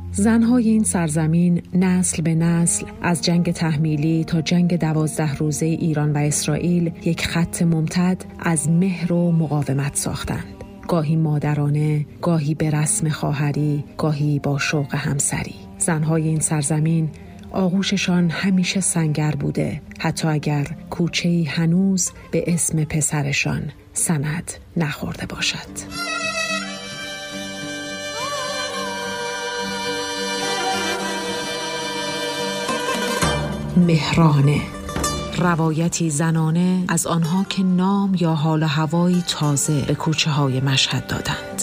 زنهای این سرزمین نسل به نسل از جنگ تحمیلی تا جنگ 12 روزه ایران و اسرائیل یک خط ممتد از مهر و مقاومت ساختند. گاهی مادرانه، گاهی به رسم خواهری، گاهی با شوق همسری. زنهای این سرزمین آغوششان همیشه سنگر بوده، حتی اگر کوچه‌ای هنوز به اسم پسرشان سند نخورده باشد. مهرانه، روایتی زنانه از آنها که نام یا حال و هوایی تازه به کوچه های مشهد دادند.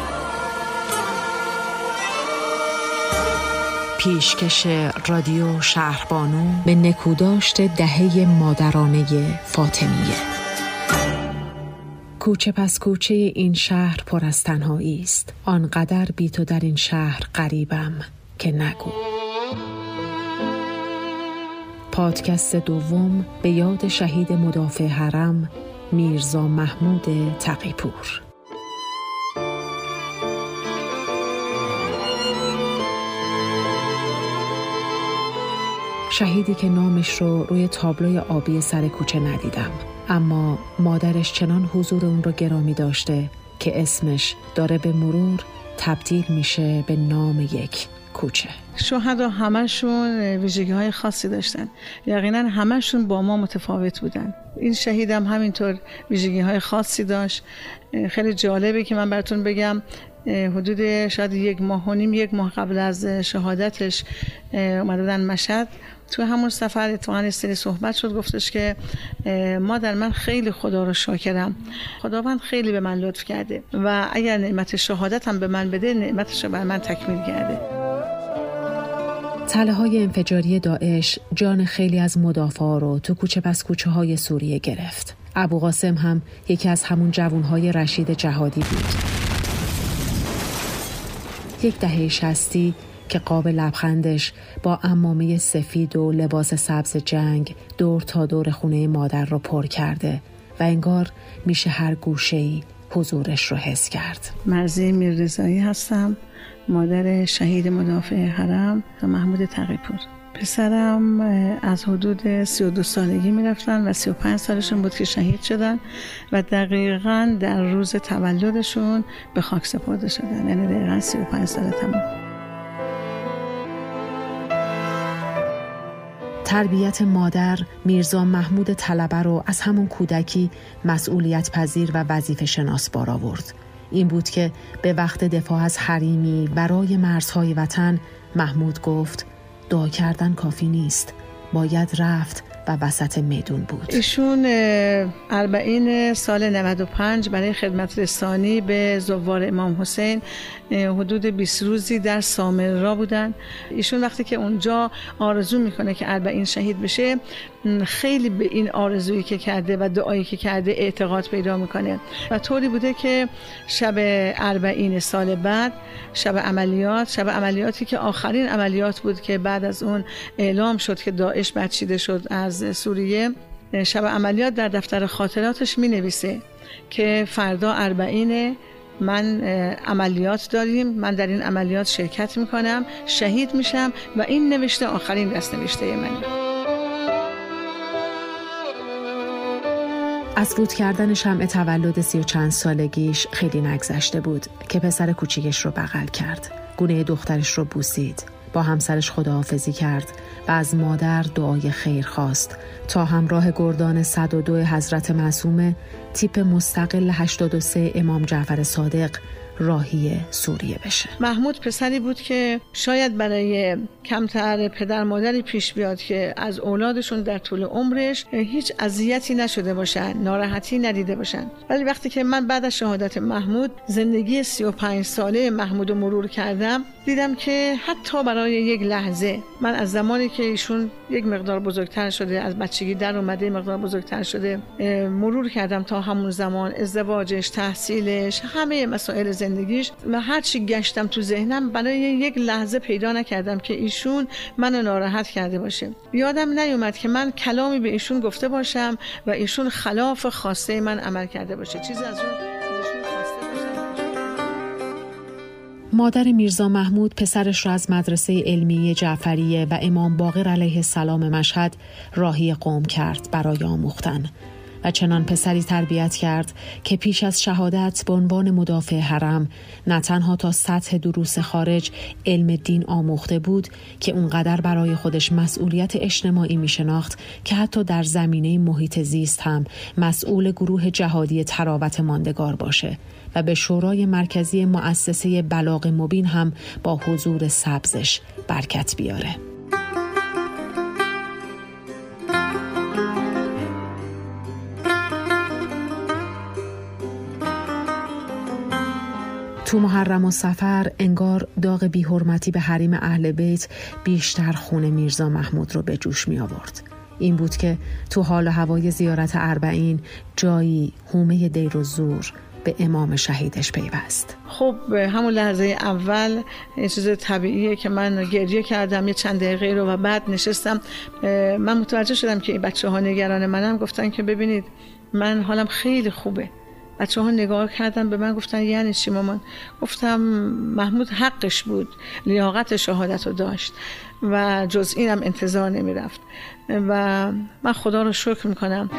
پیشکش رادیو شهربانو به نکوداشت دهه مادرانه فاطمیه. کوچه پس کوچه این شهر پر از تنهایی است. آنقدر بی تو در این شهر غریبم که نگو. پادکست دوم به یاد شهید مدافع حرم میرزا محمود تقی‌پور. شهیدی که نامش رو روی تابلوی آبی سر کوچه ندیدم، اما مادرش چنان حضور اون رو گرامی داشته که اسمش داره به مرور تبدیل میشه به نام یک کوچه. شهدا همشون ویژگی‌های خاصی داشتن، یقینا همشون با ما متفاوت بودن. این شهیدم همینطور ویژگی‌های خاصی داشت. خیلی جالبه که من براتون بگم، حدود شاید یک ماه قبل از شهادتش اومده بودن مشهد. تو همون سفر اتفاقاً سری صحبت شد، گفتش که مادر من خیلی خدا رو شاکرم، خداوند خیلی به من لطف کرده و اگر نعمت شهادت هم به من بده نعمتش رو بر من تکمیل کرده. تله‌های انفجاری داعش جان خیلی از مدافعا رو تو کوچه پس کوچه های سوریه گرفت. ابوقاسم هم یکی از همون جوانهای رشید جهادی بود. یک دهه 60 که قاب لبخندش با عمامه سفید و لباس سبز جنگ دور تا دور خونه مادر رو پر کرده و انگار میشه هر گوشه‌ای حضورش رو حس کرد. مرضیه میررضایی هستم، مادر شهید مدافع حرم محمود تقی‌پور. پسرم از حدود 32 سالگی میرفتن و 35 سالشون بود که شهید شدن و دقیقاً در روز تولدشون به خاک سپرده شدن، یعنی دقیقاً 35 سال تمام. تربیت مادر میرزا محمود طلبه رو از همون کودکی مسئولیت پذیر و وظیفه شناس بار آورد. این بود که به وقت دفاع از حریمی برای مرزهای وطن محمود گفت دعا کردن کافی نیست، باید رفت و وسط میدون بود. ایشون 40 سال 95 برای خدمت رسانی به زوار امام حسین حدود 20 روزی در سامرا بودن. ایشون وقتی که اونجا آرزو میکنه که 40 شهید بشه، خیلی به این آرزویی که کرده و دعایی که کرده اعتقاد پیدا میکنه و طوری بوده که شب 40 سال بعد، شب عملیاتی که آخرین عملیات بود که بعد از اون اعلام شد که داعش برچیده شد از سوریه، شب عملیات در دفتر خاطراتش می نویسه که فردا 40 من عملیات داریم، من در این عملیات شرکت میکنم، شهید میشم و این نوشته آخرین دست نوشته منه. از فوت کردن شمع تولد 30 و چند سالگیش خیلی نگذشته بود که پسر کوچیکش رو بغل کرد، گونه دخترش رو بوسید، با همسرش خداحافظی کرد و از مادر دعای خیر خواست تا همراه گردان 102 حضرت معصومه تیپ مستقل 83 امام جعفر صادق راهی سوریه بشه. محمود پسری بود که شاید برای کمتر پدر مادری پیش بیاد که از اولادشون در طول عمرش هیچ اذیتی نشده باشن، ناراحتی ندیده باشن. ولی وقتی که من بعد از شهادت محمود زندگی 35 ساله محمود رو مرور کردم، دیدم که حتی برای یک لحظه من از زمانی که ایشون یک مقدار بزرگتر شده، از بچگی در اومده مقدار بزرگتر شده، مرور کردم تا همون زمان، ازدواجش، تحصیلش، همه مسائل زندگیش و هر چی گشتم تو ذهنم برای یک لحظه پیدا نکردم که ایشون منو ناراحت کرده باشه. یادم نیومد که من کلامی به ایشون گفته باشم و ایشون خلاف خواسته من عمل کرده باشه، چیزی از اون مادر میرزا محمود پسرش را از مدرسه علمیه جعفریه و امام باقر علیه السلام مشهد راهی قم کرد برای آموختن و چنان پسری تربیت کرد که پیش از شهادت به عنوان مدافع حرم نه تنها تا سطح دروس خارج علم دین آموخته بود که اونقدر برای خودش مسئولیت اجتماعی می شناخت که حتی در زمینه محیط زیست هم مسئول گروه جهادی تراوت ماندگار باشه و به شورای مرکزی مؤسسه بلاغ مبین هم با حضور سبزش برکت بیاره. تو محرم و صفر انگار داغ بی‌حرمتی به حریم اهل بیت بیشتر خون میرزا محمود رو به جوش می آورد. این بود که تو حال و هوای زیارت اربعین جایی حومه دیر و زور به امام شهیدش پیوست. خب همون لحظه اول یه چیز طبیعیه که من گریه کردم یه چند دقیقه رو و بعد نشستم. من متوجه شدم که این بچه‌ها نگران منم. گفتن که ببینید من حالم خیلی خوبه. بچه‌ها نگاه کردن به من گفتن یعنی چی مامان؟ گفتم محمود حقش بود، لیاقت شهادت رو داشت و جز اینم انتظار نمی رفت و من خدا رو شکر میکنم.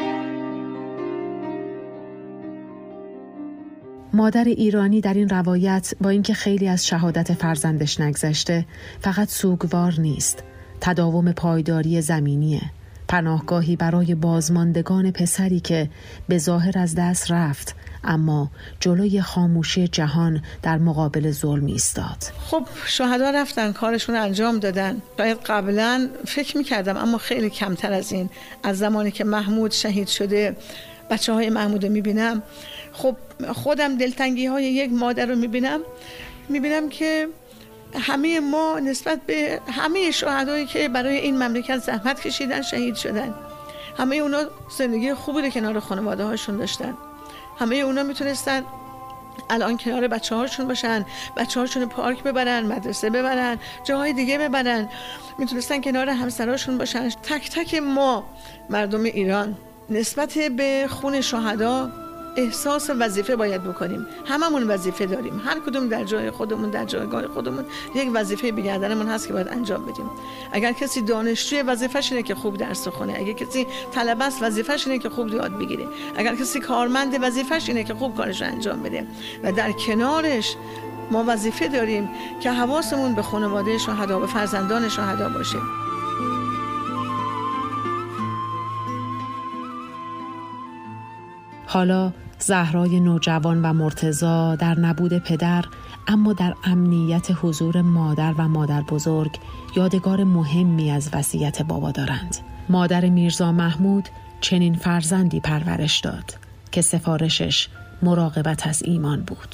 مادر ایرانی در این روایت با اینکه خیلی از شهادت فرزندش نگذشته فقط سوگوار نیست، تداوم پایداری زمینیه، پناهگاهی برای بازماندگان پسری که به ظاهر از دست رفت اما جلوی خاموشی جهان در مقابل ظلم ایستاد. خب شهدا رفتن کارشون انجام دادن. شاید قبلا فکر میکردم اما خیلی کمتر از این. از زمانی که محمود شهید شده بچه های محمود رو میبینم، خب خودم دلتنگی های یک مادر رو میبینم که همه ما نسبت به همه شهدایی که برای این مملکت زحمت کشیدن شهید شدن، همه اونا زندگی خوبی رو کنار خانواده هاشون داشتن، همه اونا میتونستن الان کنار بچه هاشون باشن، بچه هاشون پارک ببرن، مدرسه ببرن، جاهای دیگه ببرن، میتونستن کنار همسراشون باشن. تک تک ما مردم ایران نسبت به خون شهدا احساس وظیفه باید بکنیم. هممون وظیفه داریم، هر کدوم در جای خودمون، در جایگاه خودمون یک وظیفه به گردنمون هست که باید انجام بدیم. اگر کسی دانشجوی وظیفه‌ش اینه که خوب درس بخونه، اگر کسی طلبه است وظیفه‌ش اینه که خوب یاد بگیره، اگر کسی کارمند وظیفه‌ش اینه که خوب کارش انجام بده و در کنارش ما وظیفه داریم که حواسمون به خانواده شهدا، به فرزندان شهدا باشه. حالا زهرای نوجوان و مرتضی در نبود پدر اما در امنیت حضور مادر و مادر بزرگ یادگار مهمی از وصیت بابا دارند. مادر میرزا محمود چنین فرزندی پرورش داد که سفارشش مراقبت از ایمان بود.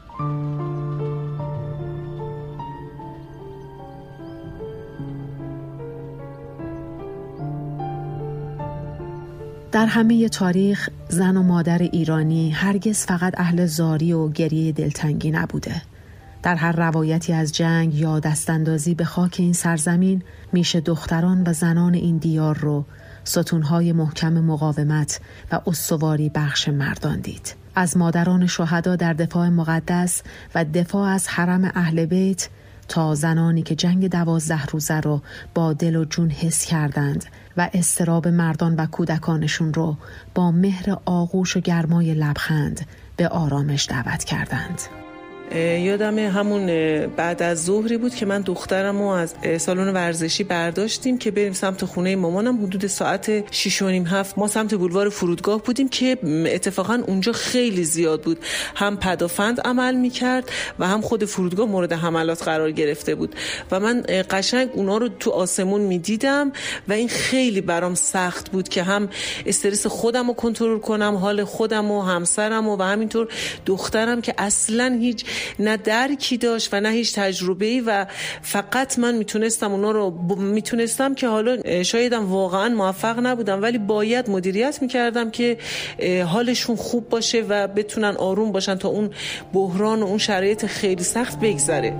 در همه تاریخ زن و مادر ایرانی هرگز فقط اهل زاری و گریه دلتنگی نبوده. در هر روایتی از جنگ یا دستاندازی به خاک این سرزمین میشه دختران و زنان این دیار رو ستونهای محکم مقاومت و استواری بخش مردان دید. از مادران شهدا در دفاع مقدس و دفاع از حرم اهل بیت تا زنانی که جنگ 12 روزه رو با دل و جون حس کردند و اضطراب مردان و کودکانشون رو با مهر آغوش و گرمای لبخند به آرامش دعوت کردند. یادم همون بعد از ظهری بود که من دخترم رو از سالن ورزشی برداشتیم که بریم سمت خونه مامانم. حدود ساعت 6:30-7 ما سمت بولوار فرودگاه بودیم که اتفاقا اونجا خیلی زیاد بود، هم پدافند عمل میکرد و هم خود فرودگاه مورد حملات قرار گرفته بود و من قشنگ اونا رو تو آسمون میدیدم و این خیلی برام سخت بود که هم استرس خودم رو کنترل کنم، حال خودم و همسرم و همینطور دخترم که اصلا هیچ نه درکی داشت و نه هیچ تجربه‌ای و فقط من میتونستم که حالا شایدم واقعا موفق نبودم ولی باید مدیریت میکردم که حالشون خوب باشه و بتونن آروم باشن تا اون بحران و اون شرایط خیلی سخت بگذره.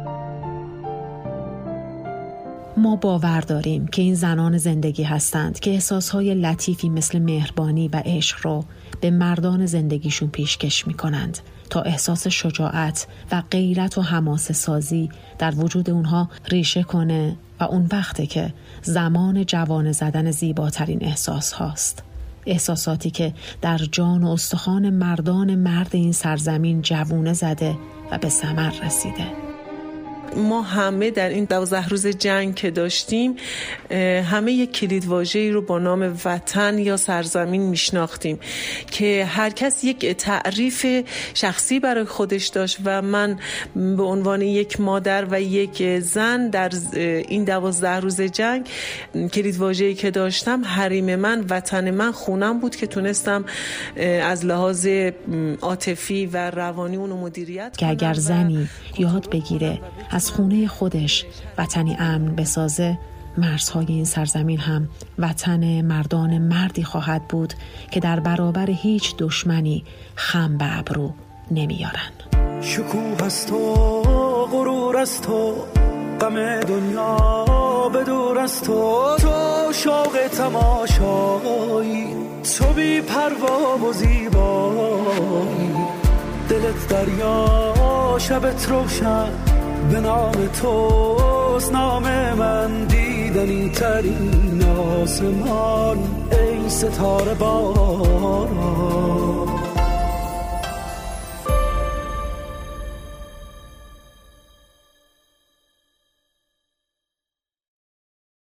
ما باور داریم که این زنان زندگی هستند که احساسهای لطیفی مثل مهربانی و عشق رو به مردان زندگیشون پیشکش میکنند تا احساس شجاعت و غیرت و حماسه سازی در وجود اونها ریشه کنه و اون وقته که زمان جوانه زدن زیباترین احساس هاست. احساساتی که در جان و استخوان مردان مرد این سرزمین جوونه زده و به ثمر رسیده. ما همه در این 12 روز جنگ که داشتیم همه یک کلیدواژه‌ای رو با نام وطن یا سرزمین میشناختیم که هر کس یک تعریف شخصی برای خودش داشت و من به عنوان یک مادر و یک زن در این 12 روز جنگ کلیدواژه‌ای که داشتم حریم من، وطن من، خونم بود که تونستم از لحاظ عاطفی و روانی اونو مدیریت کنم. که اگر زنی یاد بگیره از خونه خودش وطنی امن بسازه، مرزهای این سرزمین هم وطن مردان مردی خواهد بود که در برابر هیچ دشمنی خم به ابرو نمیارن. شکوه از تو، غرور از تو، غم دنیا به دور از تو، تو شوق تماشایی، تو بی پروا و زیبایی، دلت دریا شبت روشن، به نام توست نام من، دیدنی ترین آسمان ای ستاره باران.